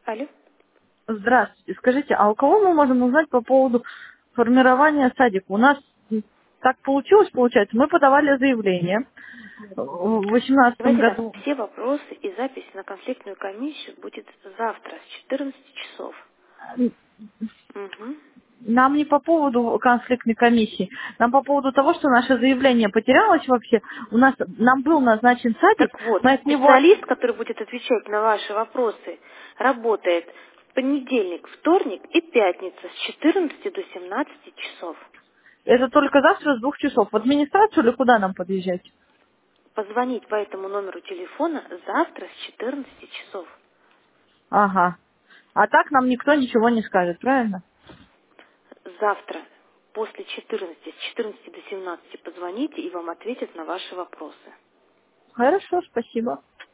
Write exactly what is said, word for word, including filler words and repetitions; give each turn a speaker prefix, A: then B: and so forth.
A: Алло.
B: Здравствуйте. Скажите, а у кого мы можем узнать по поводу формирования садика? У нас так получилось, получается, мы подавали заявление в восемнадцатом
A: Давайте так,
B: году.
A: все вопросы и запись на конфликтную комиссию будет завтра с четырнадцати часов. Угу.
B: Нам не по поводу конфликтной комиссии, нам по поводу того, что наше заявление потерялось вообще. У нас, нам был назначен садик,
A: Так вот,
B: мы от него...
A: специалист, который будет отвечать на ваши вопросы, работает в понедельник, вторник и пятница с четырнадцати до семнадцати часов.
B: Это только завтра с двух часов. В администрацию или куда нам подъезжать?
A: Позвонить по этому номеру телефона завтра с четырнадцати часов.
B: Ага. А так нам никто ничего не скажет, правильно?
A: Завтра после четырнадцати, с четырнадцати до семнадцати позвоните, и вам ответят на ваши вопросы.
B: Хорошо, спасибо.